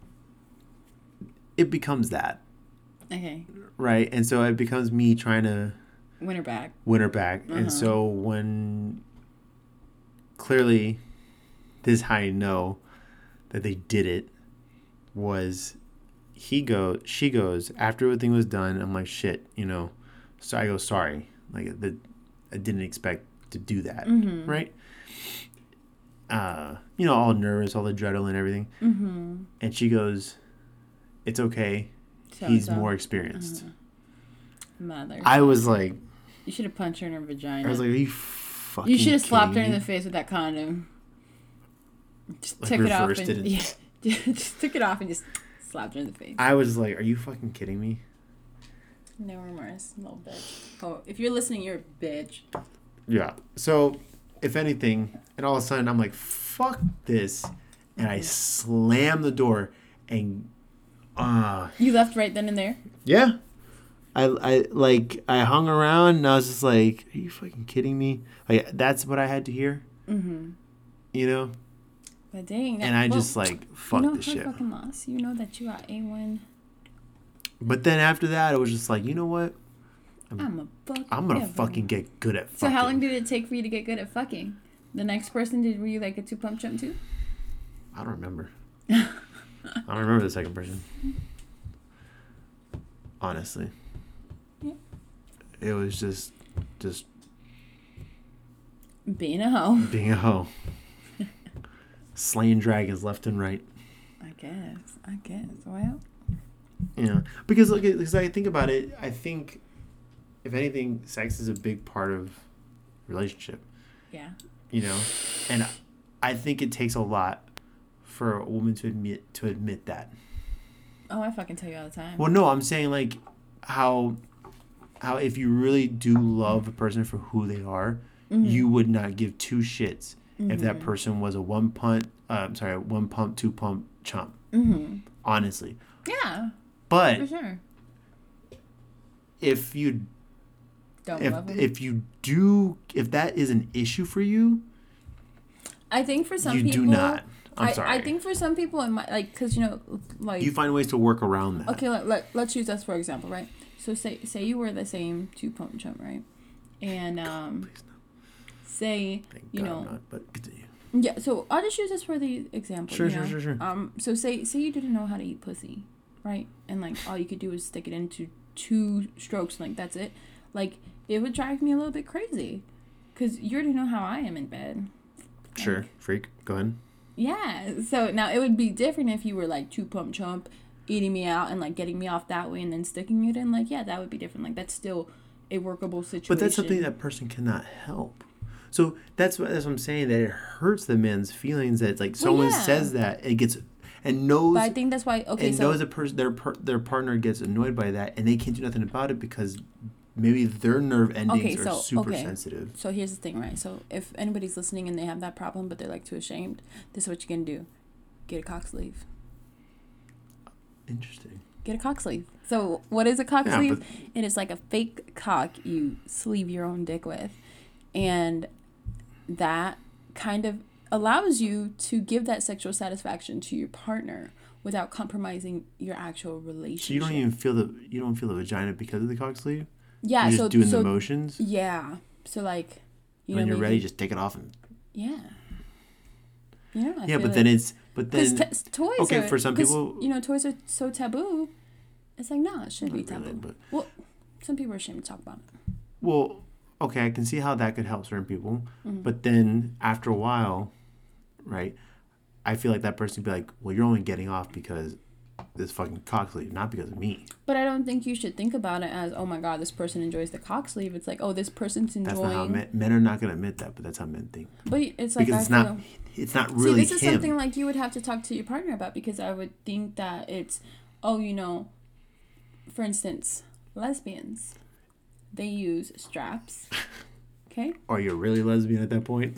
it becomes that. Okay. Right, and so it becomes me trying to Win her back. win her back, Uh-huh. and so when clearly this is how I know that they did it was he go she goes after everything was done. I'm like shit, you know. So I go sorry, like the I didn't expect to do that, Mm-hmm. right? Uh, you know, all nervous, all adrenaline, everything, Mm-hmm. and she goes, "It's okay. So, He's so. more experienced." Uh-huh. Mother. I was like. You should have punched her in her vagina. I was like, "Are you fucking?" you should have slapped her kidding in me?" the face with that condom. Just Like, took it off reversed and it yeah, just took it off and just slapped her in the face. I was like, "Are you fucking kidding me?" No remorse, little bitch. Oh, if you're listening, you're a bitch. Yeah. So, if anything, and all of a sudden, I'm like, "Fuck this," and I slam the door, and uh You left right then and there. yeah, I I like I hung around, and I was just like, "Are you fucking kidding me?" Like that's what I had to hear. Mm-hmm. You know. But dang, that, and I well, just like fuck you know this her shit. fucking loss. You know that you are A one. But then after that, it was just like, you know what? I'm, I'm a fuck. I'm gonna everyone. fucking get good at fucking. So how long did it take for you to get good at fucking? The next person, did were you like a two pump jump too? I don't remember. I don't remember the second person. Honestly. Yeah. It was just, just being a hoe. being a hoe. Slaying dragons left and right. I guess. I guess. Well. Yeah, because look, because I think about it, I think, if anything, sex is a big part of relationship. Yeah. You know, and I think it takes a lot for a woman to admit to admit that. Oh, I fucking tell you all the time. Well, no, I'm saying like how how if you really do love a person for who they are, mm-hmm. you would not give two shits mm-hmm. if that person was a one punt. Uh, I'm sorry, one pump, two pump chump. Mm-hmm. Honestly. Yeah. But for sure. If you don't if love them. if you do if that is an issue for you, I think for some you people do not. I'm I, sorry. I think for some people, it might, like, because, you know, like... You find ways to work around that. Okay, let, let, let's use us for example, right? So say say you were the same two-pump chump, right? And, um... Please no. Say, Thank you God know... I'm not, but continue. Yeah, so I'll just use this for the example. Sure, you sure, know? sure, sure. Um, so say say you didn't know how to eat pussy, right? And, like, all you could do was stick it into two strokes, like, that's it. Like, it would drive me a little bit crazy. Because you already know how I am in bed. Sure, like, freak. Go ahead. Yeah, so now it would be different if you were like two pump chump, eating me out and like getting me off that way and then sticking it in. Like, yeah, that would be different. Like, that's still a workable situation. But that's something that person cannot help. So that's what, that's what I'm saying, that it hurts the man's feelings that like someone well, yeah. says that it gets and knows. But I think that's why okay, and so knows a person their per, their partner gets annoyed by that and they can't do nothing about it because maybe their nerve endings okay, so, are super okay. sensitive. So here's the thing, right? So if anybody's listening and they have that problem but they're like too ashamed, this is what you can do: get a cock sleeve. Interesting. Get a cock sleeve. So what is a cock yeah, sleeve? But... It is like a fake cock you sleeve your own dick with, and that kind of allows you to give that sexual satisfaction to your partner without compromising your actual relationship. So you don't even feel the you don't feel the vagina because of the cock sleeve? Yeah, you're so just doing so, the motions. Yeah, so like, you when know, you're maybe, ready, just take it off and. Yeah. You know, I yeah, but like, then it's but then because t- toys okay are, for some people. You know, toys are so taboo. It's like, no, it shouldn't be taboo. Really, but, well, some people are ashamed to talk about it. Well, okay, I can see how that could help certain people, Mm-hmm. but then after a while, right? I feel like that person would be like, "Well, you're only getting off because this fucking cock sleeve, not because of me." But I don't think you should think about it as, "Oh my God, this person enjoys the cock sleeve." It's like, "Oh, this person's enjoying." That's not how men, men are not going to admit that, but that's how men think. But it's like because I it's feel, not. It's not really. See, this is him. something like you would have to talk to your partner about, because I would think that it's, oh, you know, for instance, lesbians, they use straps. Okay. Are you really lesbian at that point?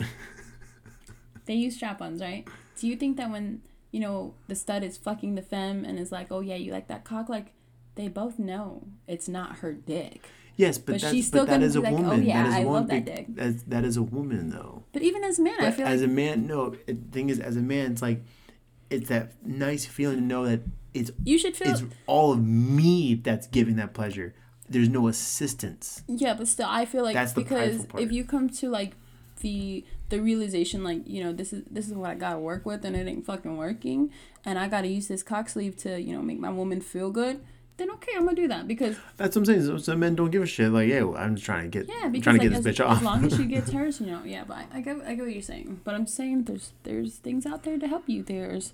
They use strap-ons, right? Do you think that when, you know, the stud is fucking the femme and is like, "Oh yeah, you like that cock," like, they both know it's not her dick. Yes, but, But that's, she's still but that gonna is be a like, woman. "Oh yeah, that is I one love that big, dick." That's, that is a woman, though. But even as a man, but I feel as like... a man, no. The thing is, as a man, it's like, it's that nice feeling to know that it's you should feel... it's all of me that's giving that pleasure. There's no assistance. Yeah, but still, I feel like That's the because prideful part. if you come to like the the realization, like, you know, this is this is what I gotta work with and it ain't fucking working, and I gotta use this cock sleeve to, you know, make my woman feel good, then okay, I'm gonna do that, because That's what I'm saying. So, so men don't give a shit. Like, yeah, well, I'm just trying to get, yeah, I'm because trying to like, get as, this bitch off. as long as she gets hers, you know, yeah. But I, I get I get what you're saying, but I'm saying there's there's things out there to help you. There's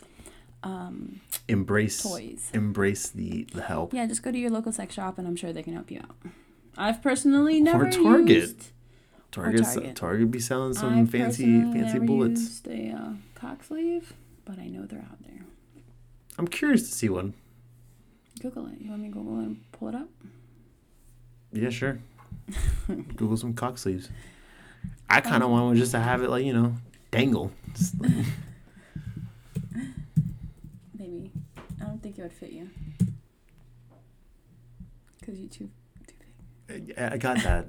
um embrace toys. Embrace the the help. Yeah, just go to your local sex shop and I'm sure they can help you out. I've personally never Or Target. used Target, Target. Target be selling some I've fancy personally fancy never bullets. used a uh, cock sleeve, but I know they're out there. I'm curious to see one. Google it. You want me to Google it and pull it up? Yeah, sure. Google some cock sleeves. I kind of want one just to have it, like, you know, dangle. Just like- Maybe. I don't think it would fit you. Because you're too, too big. I I got that.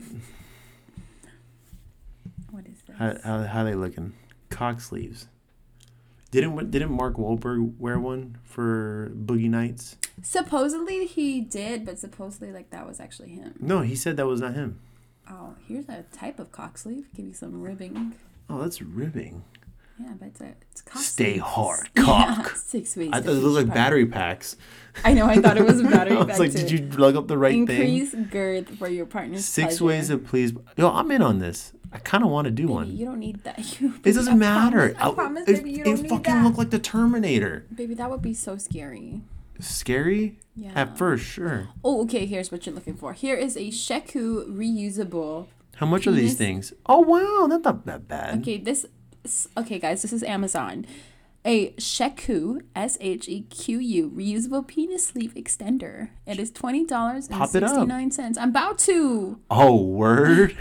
What is this? How, how, how they looking? Cock sleeves. Didn't didn't Mark Wahlberg wear one for Boogie Nights? Supposedly he did, but supposedly like that was actually him. No, he said that was not him. Oh, here's a type of cock sleeve. Give you some ribbing. Oh, that's ribbing. Yeah, but it's a it's cock Stay sleeves. hard, cock. Yeah, six ways. I to thought it looked like push battery packs. I know. I thought it was a battery I pack was like, too. did you plug up the right Increase thing? girth for your partner's Six pleasure. ways to please. Yo, I'm in on this. I kind of want to do Baby, one. you don't need that. You, It doesn't I matter. Promise, I, I- promise, it, baby, you it don't need fucking that. looked like the Terminator. Baby, that would be so scary. Scary? Yeah. At first, sure. Oh, okay. Here's what you're looking for. Here is a Sheku reusable. How much are these Penis. things? Oh wow, that's not that bad. Okay, this. Okay, guys, this is Amazon. A Sheku S H E Q U reusable penis sleeve extender. It is twenty dollars and Pop it up. sixty nine cents. I'm about to. Oh word.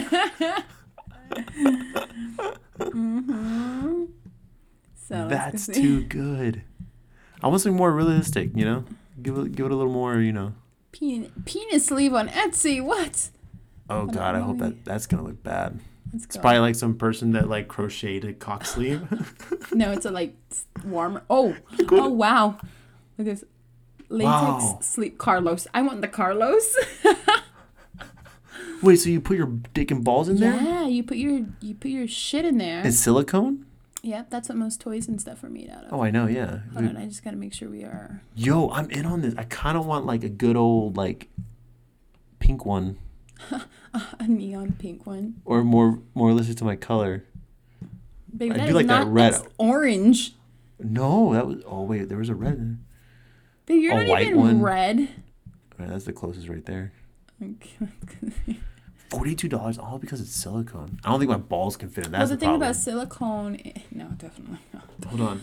Mm-hmm. So let's That's go see. too good. I want something more realistic. You know, give it give it a little more. You know. Pen- penis sleeve on Etsy. What? Oh don't god, I hope know. that that's gonna look bad. Let's It's go. probably like some person that like crocheted a cock sleeve. No, it's a like warmer. Oh, oh wow! Look at this latex Wow. sleep Carlos. I want the Carlos. Wait, so you put your dick and balls in there? Yeah, you put your you put your shit in there. It's silicone? Yep, that's what most toys and stuff are made out of. Oh, I know, yeah. Hold on, I just gotta make sure we are. Yo, I'm in on this. I kind of want like a good old like pink one, A neon pink one. or more more realistic to my color. Baby, I that do is like that not red. that's orange. No, that was. Oh wait, there was a red. Baby, you're A not white even one? red. All right, that's the closest right there. Okay. Forty-two dollars, all because it's silicone. I don't think my balls can fit in. Well, That's the the, thing problem. about silicone, i- no, definitely not. Hold on.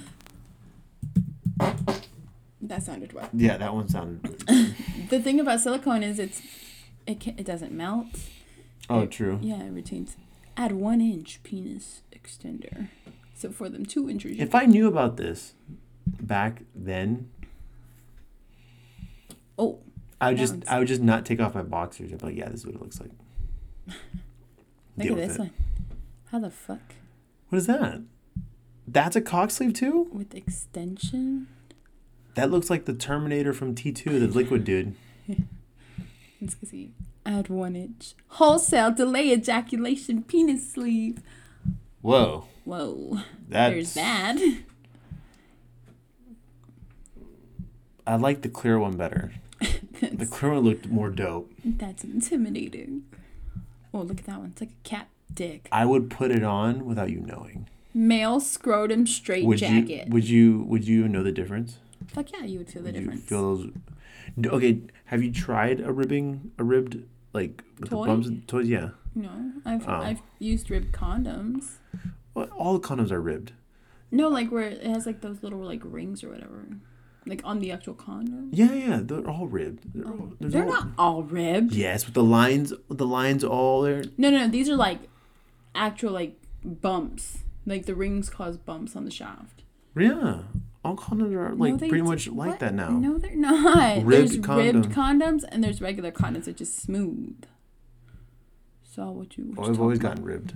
That sounded well. Yeah, that one sounded. Really good. The thing about silicone is it's it can, it doesn't melt. Oh, It- true. Yeah, it retains. Add one inch penis extender. So for them two inches. you- If I knew about this back then, oh, I would That just one's- I would just not take off my boxers. I'd be like, yeah, this is what it looks like. look Deal at with this it. one. How the fuck What is that? That's a cock sleeve too? with extension? That looks like the Terminator from T two, the liquid dude. Let's go see. Add one inch wholesale delay ejaculation penis sleeve. Whoa. Whoa, That's, there's that. I like the clear one better. The that's, clear one looked more dope. that's intimidating. Oh, look at that one. It's like a cat dick. I would put it on without you knowing. Male scrotum straight Would jacket. you would you would you know the difference? Fuck yeah, you would feel the Would you difference. feel those? D- Okay, have you tried a ribbing a ribbed like with Toy? the bumps and toys? Yeah. No, I've Oh. I've used ribbed condoms. Well, all the condoms are ribbed. No, like where it has like those little like rings or whatever, like on the actual condom. Yeah, yeah, they're all ribbed. They're, all, Oh, there's they're all- not all ribbed. Yes, with the lines, the lines all there. No, no, no. These are like actual like bumps. Like the rings cause bumps on the shaft. Yeah, all condoms are like No, they pretty d- much like what? that now. No, they're not. Ribbed there's condom. ribbed condoms and there's regular condoms that just smooth. Saw what you. What Oh, you I've always talking gotten ribbed.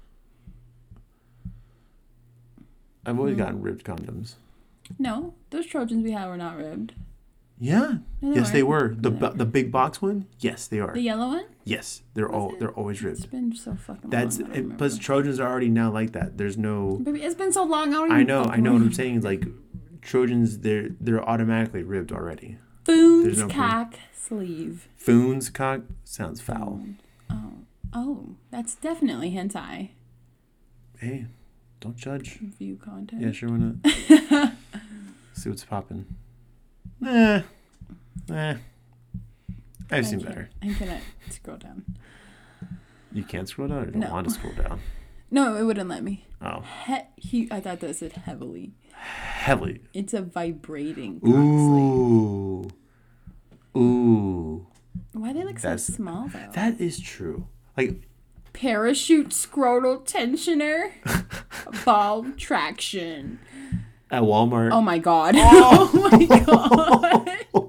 I've always Mm. gotten ribbed condoms. about. No, those Trojans we have are not ribbed. Yeah. No, Yes, they weren't. were. The No, they bu- the big box one. Yes, they are. The yellow one. Yes, they're Was all it? they're always It's ribbed. been so fucking That's long. I don't it, remember. plus Trojans are already now like that. There's no. Baby, it's been so long. I don't even I know, I fucking know what I'm remember. saying. Is like Trojans, they're they're automatically ribbed already. Foons There's no proof. cock sleeve. Foons cock sounds foul. Oh, oh, that's definitely hentai Hey, don't judge. view content. Yeah, sure, why not? See what's popping. Nah, nah. I've seen I better. can't- I'm gonna scroll down. You can't scroll down, or you don't No. want to scroll down. No, it wouldn't let me. Oh, He, he I thought that said heavily. heavily. It's a vibrating cock sleeve. Ooh, ooh. Why they look so That's- small though? That is true. Like, Parachute scrotal tensioner, ball traction. at Walmart. Oh my god! Oh, my god!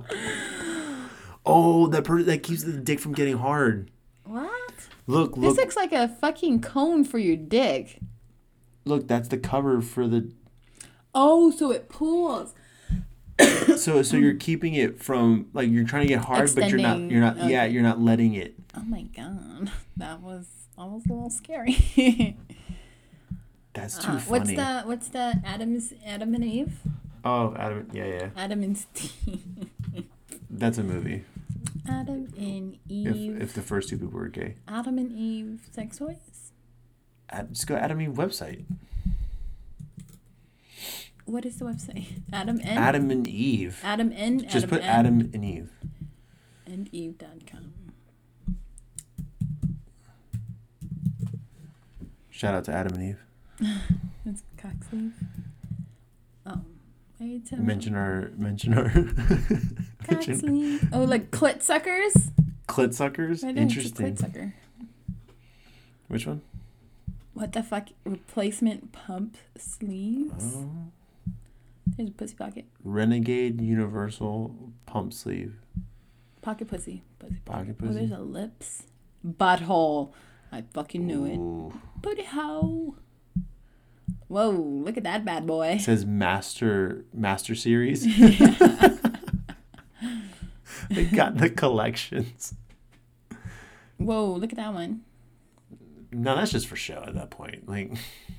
Oh, that per- that keeps the dick from getting hard. What? Look, This look, looks like a fucking cone for your dick. look. That's the cover for the Oh, so it pulls. So so you're keeping it from like you're trying to get hard, but you're not Extending, you're not yeah okay. you're not letting it. Oh my god, that was almost a little scary. That's too Uh, funny. what's the what's the Adam's Adam and Eve? Oh, Adam. Yeah, yeah. Adam and Steve. That's a movie. Adam and If Eve. if the first two people were gay, Adam and Eve sex toys. Ad, just go to Adam and Eve website. What is the website? Adam and Adam and Eve. Adam and Just Adam put and, Adam and Eve. and Eve dot com. Shout out to Adam and Eve. It's cock sleeve. Oh, wait a minute. Mention our mention our Cock mention sleeve. Oh, like clit suckers. clit suckers. Right there, it's a Interesting. clit sucker. Which one? What the fuck? Replacement pump sleeves. Oh. There's a pussy pocket. Renegade Universal Pump Sleeve. Pocket pussy. Pussy. Pocket Oh, there's pussy. a lips. Butthole. I fucking knew it. Ooh. Booty hole. Whoa, look at that bad boy. It says Master Master Series. They got the collections. Whoa, look at that one. No, that's just for show at that point. Like,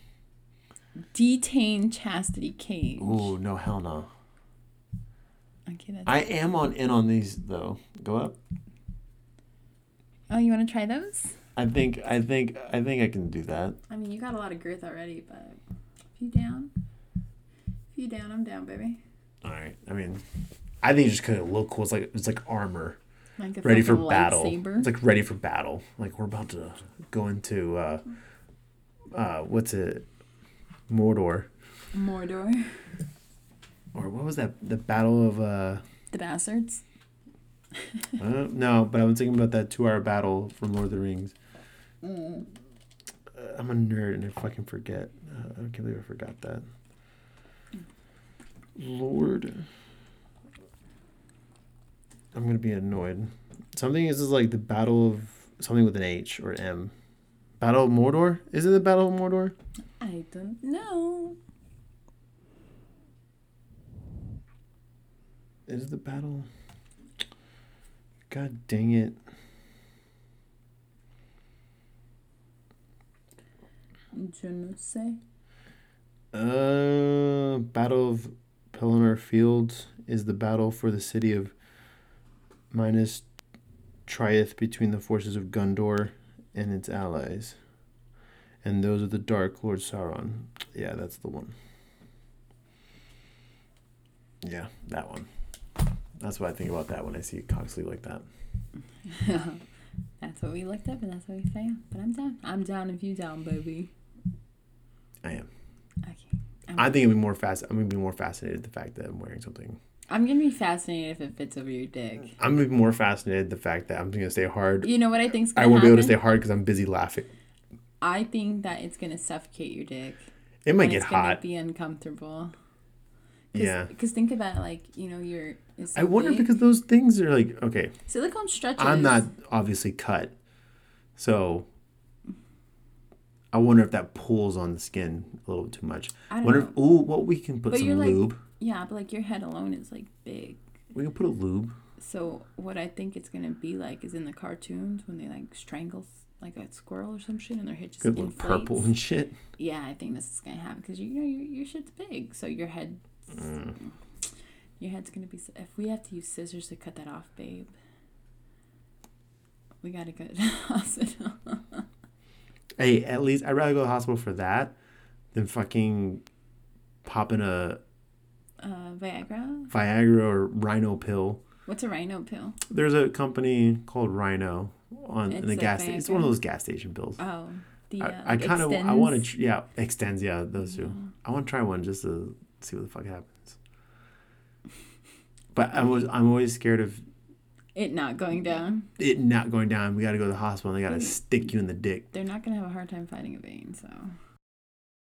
Detain chastity cage. ooh, no, hell no. Okay, that's. I am on in on these though. Go up. Oh, you want to try those? I think I think I think I can do that. I mean, you got a lot of girth already, but if you down, if you down, I'm down, baby. All right. I mean, I think it just kind of look cool. It's like it's like armor, Like a ready for fucking battle. lightsaber. It's like ready for battle. Like we're about to go into uh, uh, what's it, Mordor, Mordor. or what was that? The Battle of uh, The bastards. uh no, but I was thinking about that two-hour battle from Lord of the Rings. Mm. Uh, I'm a nerd and I fucking forget. Uh, I can't believe I forgot that. Lord. I'm gonna be annoyed. Something is is like the Battle of something with an H or M. Battle of Mordor? Is it the Battle of Mordor? I don't know. Is it the battle? God dang it. Je ne sais. Uh, Battle of Pelennor Fields is the battle for the city of Minas Tirith between the forces of Gondor and its allies. And those are the Dark Lord Sauron. Yeah, that's the one. Yeah, that one. That's what I think about that when I see Coxley like that. That's what we looked up and that's what we found. But I'm down. I'm down if you down, baby. I am. Okay. I'm, I think it'd be more fast. I'm gonna be more fascinated the fact that I'm wearing something. I'm gonna be fascinated if it fits over your dick. I'm gonna be more fascinated the fact that I'm gonna stay hard. You know what I think's gonna I won't happen? be able to stay hard because I'm busy laughing. I think that it's gonna suffocate your dick. It might and get it's gonna hot. be uncomfortable. Cause, Yeah. Because think about it, like, you know, you're. It's so I wonder big. because those things are like okay. Silicone stretches. I'm not obviously cut, so I wonder if that pulls on the skin a little bit too much. I don't wonder know. if ooh, what we can put But some you're like- lube. Yeah, but like your head alone is like big. We can put a lube. So what I think it's gonna be like is in the cartoons when they like strangle like a squirrel or some shit and their head just Good look inflates. purple and shit. Yeah, I think this is gonna happen because you know your your shit's big, so your head, Mm. your head's gonna be. If we have to use scissors to cut that off, babe, we gotta go to the hospital. Hey, at least I'd rather go to the hospital for that than fucking popping a Uh, Viagra. Viagra or Rhino pill. What's a rhino pill? There's a company called Rhino on in It's the like gas station. It's Viagra? one of those gas station pills. Oh, the uh, I, I kind of I extends? want to yeah extends yeah those two. Yeah. I want to try one just to see what the fuck happens. But I was I'm always scared of It not going down. it not going down. We got to go to the hospital and they got to Mm. stick you in the dick. They're not gonna have a hard time finding a vein, so.